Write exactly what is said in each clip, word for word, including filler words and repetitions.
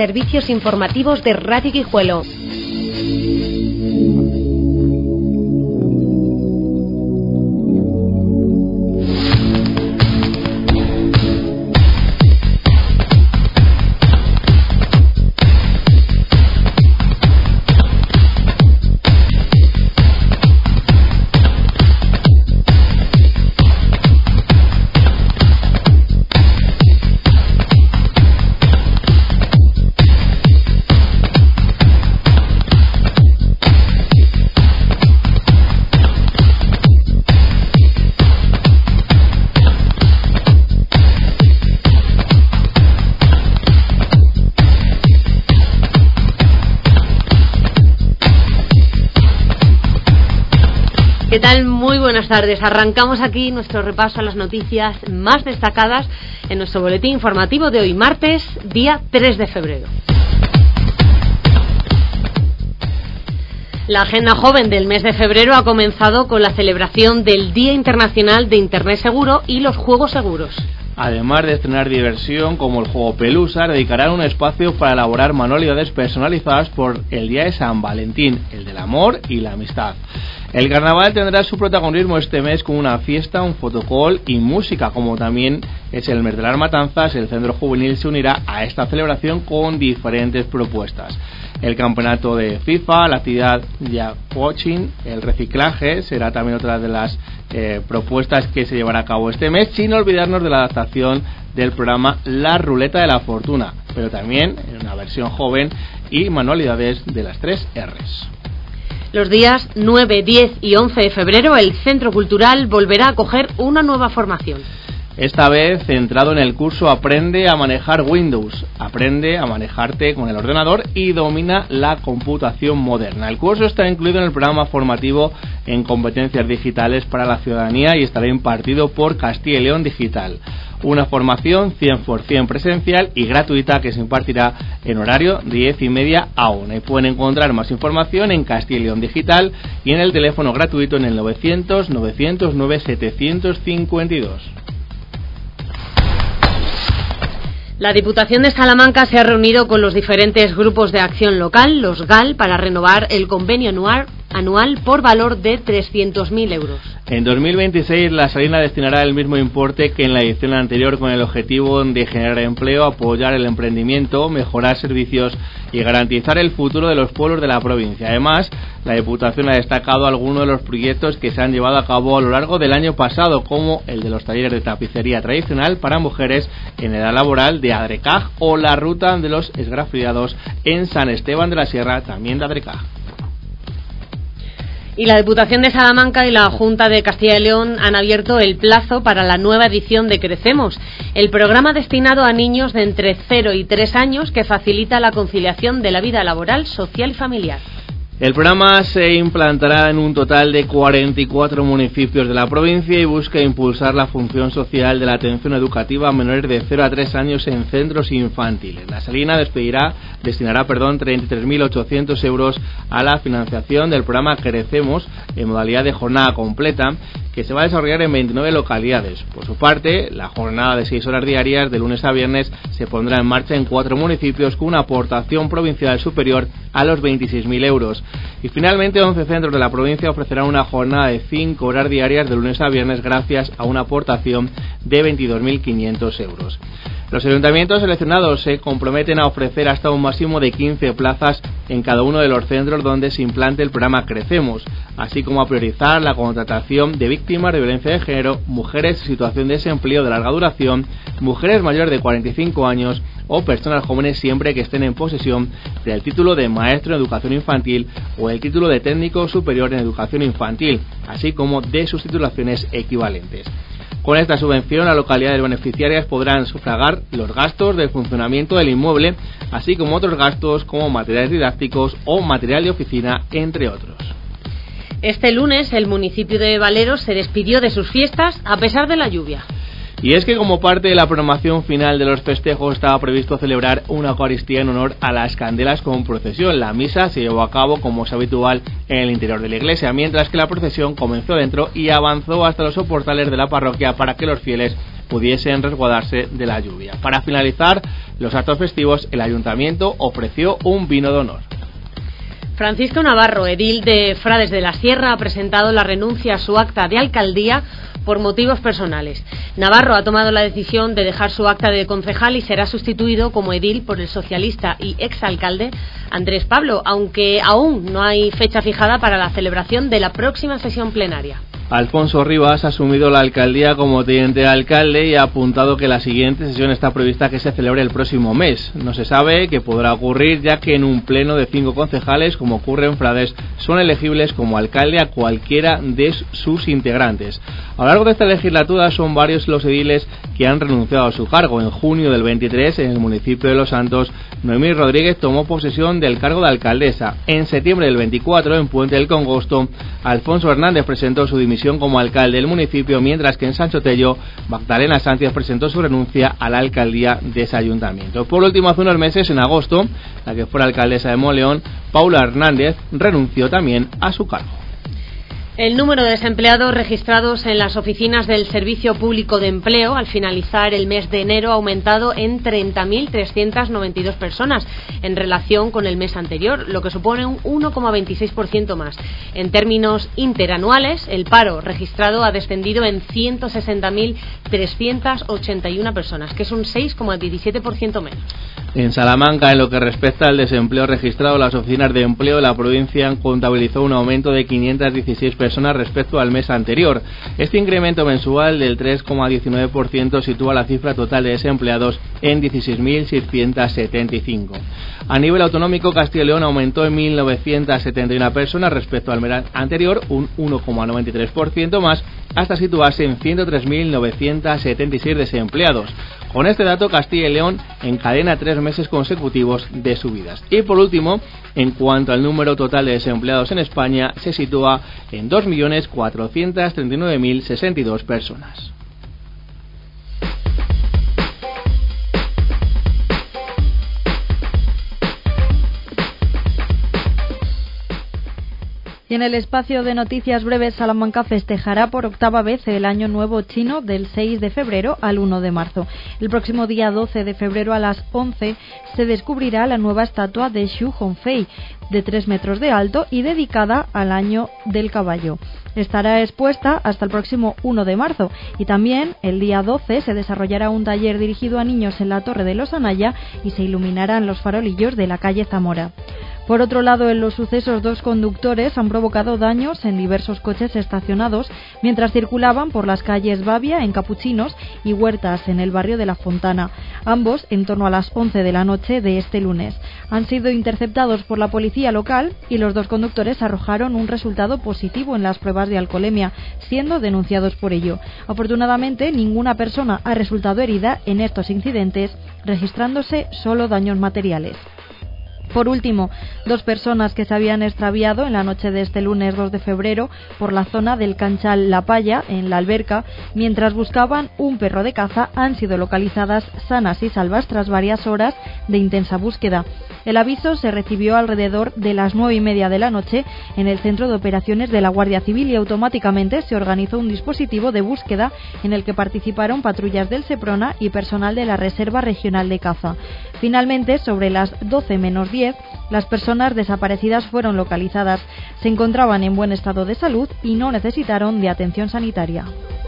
servicios informativos de Radio Guijuelo. ¿Qué tal? Muy buenas tardes. Arrancamos aquí nuestro repaso a las noticias más destacadas en nuestro boletín informativo de hoy, martes, día tres de febrero. La agenda joven del mes de febrero ha comenzado con la celebración del Día Internacional de Internet Seguro y los Juegos Seguros. Además de estrenar diversión como el juego Pelusa, dedicarán un espacio para elaborar manualidades personalizadas por el Día de San Valentín, el del amor y la amistad. El carnaval tendrá su protagonismo este mes con una fiesta, un fotocall y música. Como también es el mes de las matanzas, el Centro Juvenil se unirá a esta celebración con diferentes propuestas. El campeonato de FIFA, la actividad Jack Watching, el reciclaje será también otra de las eh, propuestas que se llevará a cabo este mes, sin olvidarnos de la adaptación del programa La Ruleta de la Fortuna, pero también en una versión joven y manualidades de las tres R's. Los días nueve, diez y once de febrero el Centro Cultural volverá a acoger una nueva formación. Esta vez centrado en el curso Aprende a manejar Windows. Aprende a manejarte con el ordenador y domina la computación moderna. El curso está incluido en el programa formativo en competencias digitales para la ciudadanía y estará impartido por Castilla y León Digital. Una formación cien por ciento presencial y gratuita que se impartirá en horario diez y media a una. Y pueden encontrar más información en Castilla y León Digital y en el teléfono gratuito en el novecientos, novecientos nueve, setecientos cincuenta y dos. La Diputación de Salamanca se ha reunido con los diferentes grupos de acción local, los G A L, para renovar el convenio anual, anual por valor de trescientos mil euros. En dos mil veintiséis la Salina destinará el mismo importe que en la edición anterior con el objetivo de generar empleo, apoyar el emprendimiento, mejorar servicios y garantizar el futuro de los pueblos de la provincia. Además, la Diputación ha destacado algunos de los proyectos que se han llevado a cabo a lo largo del año pasado, como el de los talleres de tapicería tradicional para mujeres en edad laboral de Adrecaj o la ruta de los esgrafiados en San Esteban de la Sierra, también de Adrecaj. Y la Diputación de Salamanca y la Junta de Castilla y León han abierto el plazo para la nueva edición de Crecemos, el programa destinado a niños de entre cero y tres años que facilita la conciliación de la vida laboral, social y familiar. El programa se implantará en un total de cuarenta y cuatro municipios de la provincia y busca impulsar la función social de la atención educativa a menores de cero a tres años en centros infantiles. La Salina despedirá, destinará perdón, treinta y tres mil ochocientos euros a la financiación del programa Crecemos en modalidad de jornada completa, que se va a desarrollar en veintinueve localidades. Por su parte, la jornada de seis horas diarias de lunes a viernes se pondrá en marcha en cuatro municipios con una aportación provincial superior a los veintiséis mil euros. Y finalmente, once centros de la provincia ofrecerán una jornada de cinco horas diarias de lunes a viernes gracias a una aportación de veintidós mil quinientos euros. Los ayuntamientos seleccionados se comprometen a ofrecer hasta un máximo de quince plazas en cada uno de los centros donde se implante el programa Crecemos, así como a priorizar la contratación de víctimas de violencia de género, mujeres en situación de desempleo de larga duración, mujeres mayores de cuarenta y cinco años o personas jóvenes siempre que estén en posesión del título de maestro en educación infantil o el título de técnico superior en educación infantil, así como de sus titulaciones equivalentes. Con esta subvención, las localidades beneficiarias podrán sufragar los gastos de funcionamiento del inmueble, así como otros gastos como materiales didácticos o material de oficina, entre otros. Este lunes, el municipio de Valeros se despidió de sus fiestas a pesar de la lluvia. Y es que como parte de la programación final de los festejos estaba previsto celebrar una Eucaristía en honor a las candelas con procesión. La misa se llevó a cabo como es habitual en el interior de la iglesia, mientras que la procesión comenzó dentro y avanzó hasta los soportales de la parroquia para que los fieles pudiesen resguardarse de la lluvia. Para finalizar los actos festivos, el Ayuntamiento ofreció un vino de honor. Francisco Navarro, edil de Frades de la Sierra, ha presentado la renuncia a su acta de alcaldía por motivos personales. Navarro ha tomado la decisión de dejar su acta de concejal y será sustituido como edil por el socialista y exalcalde Andrés Pablo, aunque aún no hay fecha fijada para la celebración de la próxima sesión plenaria. Alfonso Rivas ha asumido la alcaldía como teniente de alcalde y ha apuntado que la siguiente sesión está prevista que se celebre el próximo mes. No se sabe qué podrá ocurrir, ya que en un pleno de cinco concejales, como ocurre en Frades, son elegibles como alcalde a cualquiera de sus integrantes. A lo largo de esta legislatura son varios los ediles que han renunciado a su cargo. En junio del veintitrés, en el municipio de Los Santos, Noemí Rodríguez tomó posesión del cargo de alcaldesa. En septiembre del veinticuatro, en Puente del Congosto, Alfonso Hernández presentó su dimisión como alcalde del municipio, mientras que en Sancho Tello, Magdalena Sánchez presentó su renuncia a la alcaldía de ese ayuntamiento. Por último, hace unos meses, en agosto, la que fuera alcaldesa de Monleón, Paula Hernández, renunció también a su cargo. El número de desempleados registrados en las oficinas del Servicio Público de Empleo al finalizar el mes de enero ha aumentado en treinta mil trescientas noventa y dos personas en relación con el mes anterior, lo que supone un uno coma veintiséis por ciento más. En términos interanuales, el paro registrado ha descendido en ciento sesenta mil trescientas ochenta y una personas, que es un seis coma diecisiete por ciento menos. En Salamanca, en lo que respecta al desempleo registrado, las oficinas de empleo de la provincia contabilizó un aumento de quinientas dieciséis personas respecto al mes anterior. Este incremento mensual del tres coma diecinueve por ciento sitúa la cifra total de desempleados en dieciséis mil seiscientos setenta y cinco. A nivel autonómico, Castilla y León aumentó en mil novecientas setenta y una personas respecto al mes anterior, un uno coma noventa y tres por ciento más, hasta situarse en ciento tres mil novecientos setenta y seis desempleados. Con este dato, Castilla y León encadena tres meses consecutivos de subidas. Y por último, en cuanto al número total de desempleados en España, se sitúa en dos millones cuatrocientos treinta y nueve mil sesenta y dos personas. Y en el espacio de noticias breves, Salamanca festejará por octava vez el Año Nuevo Chino del seis de febrero al uno de marzo. El próximo día doce de febrero a las once se descubrirá la nueva estatua de Xu Hongfei, de tres metros de alto y dedicada al Año del Caballo. Estará expuesta hasta el próximo uno de marzo y también el día doce se desarrollará un taller dirigido a niños en la Torre de los Anaya y se iluminarán los farolillos de la calle Zamora. Por otro lado, en los sucesos, dos conductores han provocado daños en diversos coches estacionados mientras circulaban por las calles Bavia, en Capuchinos, y Huertas, en el barrio de La Fontana. Ambos en torno a las once de la noche de este lunes. Han sido interceptados por la policía local y los dos conductores arrojaron un resultado positivo en las pruebas de alcoholemia, siendo denunciados por ello. Afortunadamente, ninguna persona ha resultado herida en estos incidentes, registrándose solo daños materiales. Por último, dos personas que se habían extraviado en la noche de este lunes dos de febrero por la zona del Canchal La Palla, en La Alberca, mientras buscaban un perro de caza, han sido localizadas sanas y salvas tras varias horas de intensa búsqueda. El aviso se recibió alrededor de las nueve y media de la noche en el centro de operaciones de la Guardia Civil y automáticamente se organizó un dispositivo de búsqueda en el que participaron patrullas del Seprona y personal de la Reserva Regional de Caza. Finalmente, sobre las doce menos diez, las personas desaparecidas fueron localizadas. Se encontraban en buen estado de salud y no necesitaron de atención sanitaria.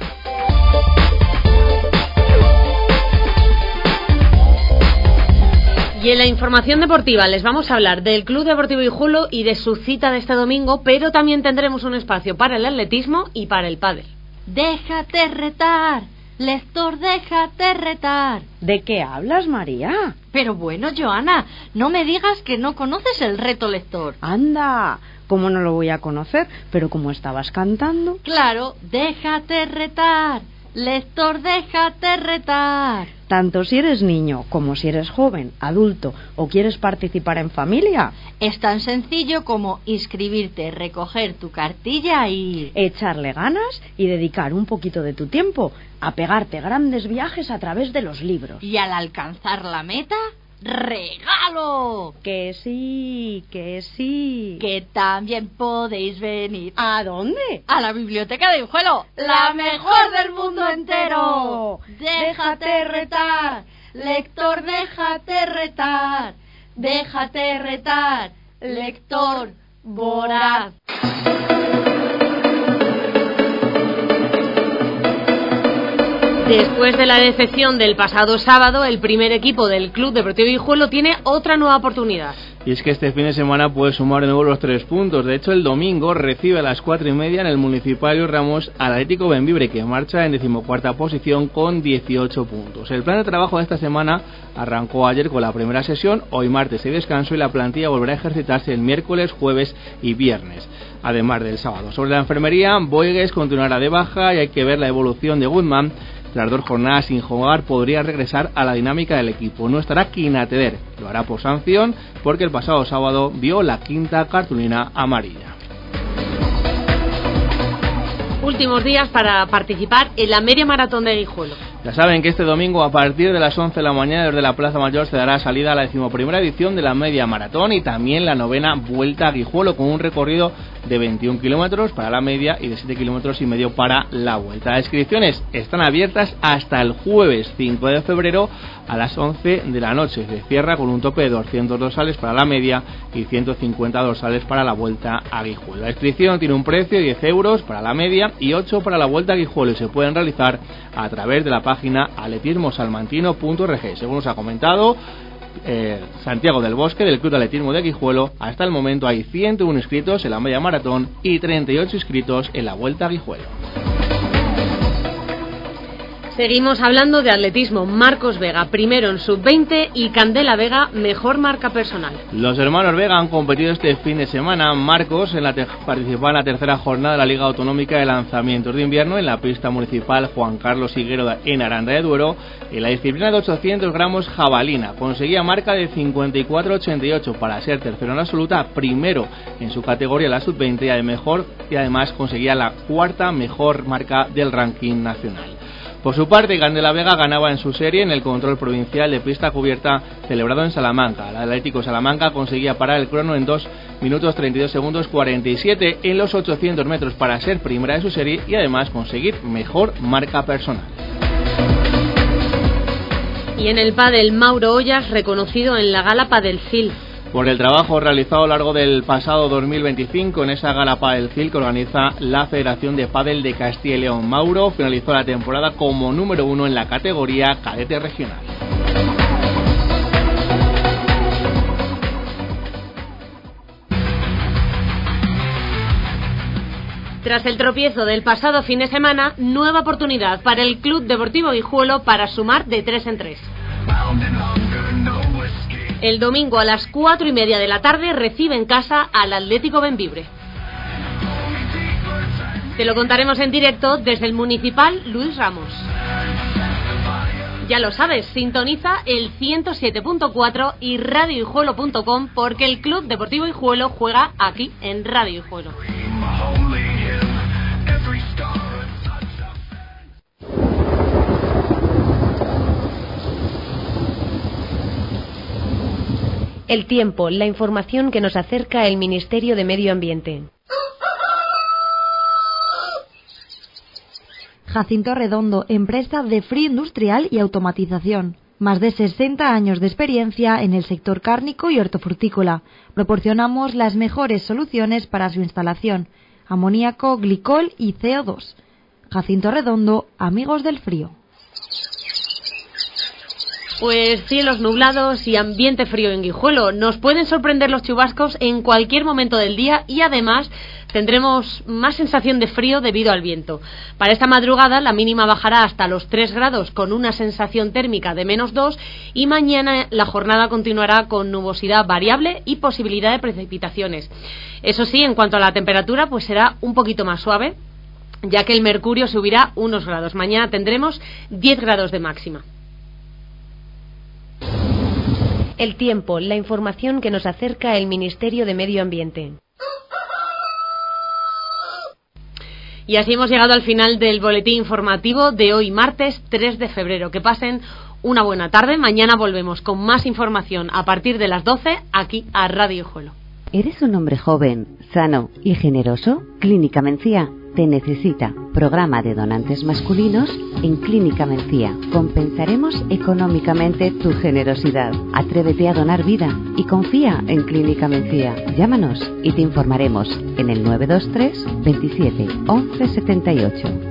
Y en la información deportiva les vamos a hablar del Club Deportivo Guijuelo y de su cita de este domingo, pero también tendremos un espacio para el atletismo y para el pádel. Déjate retar, lector, déjate retar. ¿De qué hablas, María? Pero bueno, Joana, no me digas que no conoces el reto lector. Anda, ¿cómo no lo voy a conocer? Pero como estabas cantando. Claro, déjate retar, lector, déjate retar. Tanto si eres niño como si eres joven, adulto o quieres participar en familia. Es tan sencillo como inscribirte, recoger tu cartilla y... echarle ganas y dedicar un poquito de tu tiempo a pegarte grandes viajes a través de los libros. Y al alcanzar la meta, regalo. Que sí, que sí. Que también podéis venir. ¿A dónde? A la biblioteca de Guijuelo, la mejor del mundo entero. Déjate retar, lector, déjate retar. Déjate retar, lector voraz. Después de la decepción del pasado sábado, el primer equipo del Club Deportivo Guijuelo tiene otra nueva oportunidad. Y es que este fin de semana puede sumar de nuevo los tres puntos. De hecho, el domingo recibe a las cuatro y media en el Municipal Luis Ramos al Atlético Bembibre, que marcha en decimocuarta posición con dieciocho puntos. El plan de trabajo de esta semana arrancó ayer con la primera sesión. Hoy martes hay descanso y la plantilla volverá a ejercitarse el miércoles, jueves y viernes, además del sábado. Sobre la enfermería, Boigues continuará de baja y hay que ver la evolución de Goodman. Tras dos jornadas sin jugar, podría regresar a la dinámica del equipo. No estará Quinateder, lo hará por sanción porque el pasado sábado vio la quinta cartulina amarilla. Últimos días para participar en la media maratón de Guijuelo. Ya saben que este domingo a partir de las once de la mañana desde la Plaza Mayor se dará salida a la decimoprimera edición de la media maratón y también la novena Vuelta a Guijuelo, con un recorrido de veintiún kilómetros para la media y de siete kilómetros y medio para la vuelta. Las inscripciones están abiertas hasta el jueves cinco de febrero a las once de la noche. Se cierra con un tope de doscientos dorsales para la media y ciento cincuenta dorsales para la Vuelta a Guijuelo. La inscripción tiene un precio de diez euros para la media y ocho para la Vuelta a Guijuelo y se pueden realizar a través de la página atletismo salmantino punto org. Según nos ha comentado eh, Santiago del Bosque del Club de Atletismo de Guijuelo, hasta el momento hay ciento uno inscritos en la media maratón y treinta y ocho inscritos en la Vuelta a Guijuelo. Seguimos hablando de atletismo. Marcos Vega, primero en sub veinte, y Candela Vega, mejor marca personal. Los hermanos Vega han competido este fin de semana. Marcos en la te- participó en la tercera jornada de la Liga Autonómica de Lanzamientos de Invierno en la pista municipal Juan Carlos Higuero en Aranda de Duero. En la disciplina de ochocientos gramos jabalina conseguía marca de cincuenta y cuatro ochenta y ocho para ser tercero en la absoluta, primero en su categoría la sub veinte y además, y además conseguía la cuarta mejor marca del ranking nacional. Por su parte, Candela Vega ganaba en su serie en el control provincial de pista cubierta celebrado en Salamanca. El Atlético Salamanca conseguía parar el crono en dos minutos treinta y dos segundos cuarenta y siete en los ochocientos metros para ser primera de su serie y además conseguir mejor marca personal. Y en el pádel, Mauro Ollas, reconocido en la gala Padel Cil. Por el trabajo realizado a lo largo del pasado dos mil veinticinco en esa gala Padel Cil que organiza la Federación de Pádel de Castilla y León. Mauro finalizó la temporada como número uno en la categoría cadete regional. Tras el tropiezo del pasado fin de semana, nueva oportunidad para el Club Deportivo Guijuelo para sumar de tres en tres. El domingo a las cuatro y media de la tarde recibe en casa al Atlético Bembibre. Te lo contaremos en directo desde el Municipal Luis Ramos. Ya lo sabes, sintoniza el ciento siete punto cuatro y radio guijuelo punto com porque el Club Deportivo Guijuelo juega aquí en Radio Guijuelo. El tiempo, la información que nos acerca el Ministerio de Medio Ambiente. Jacinto Redondo, empresa de frío industrial y automatización. Más de sesenta años de experiencia en el sector cárnico y hortofrutícola. Proporcionamos las mejores soluciones para su instalación. Amoníaco, glicol y C O dos. Jacinto Redondo, amigos del frío. Pues cielos nublados y ambiente frío en Guijuelo. Nos pueden sorprender los chubascos en cualquier momento del día y además tendremos más sensación de frío debido al viento. Para esta madrugada la mínima bajará hasta los tres grados con una sensación térmica de menos dos y mañana la jornada continuará con nubosidad variable y posibilidad de precipitaciones. Eso sí, en cuanto a la temperatura, pues será un poquito más suave, ya que el mercurio subirá unos grados. Mañana tendremos diez grados de máxima. El tiempo, la información que nos acerca el Ministerio de Medio Ambiente. Y así hemos llegado al final del boletín informativo de hoy, martes tres de febrero. Que pasen una buena tarde. Mañana volvemos con más información a partir de las doce aquí a Radio Juelo. ¿Eres un hombre joven, sano y generoso? Clínica Mencía te necesita. Programa de donantes masculinos en Clínica Mencía. Compensaremos económicamente tu generosidad. Atrévete a donar vida y confía en Clínica Mencía. Llámanos y te informaremos en el nueve dos tres veintisiete once setenta y ocho.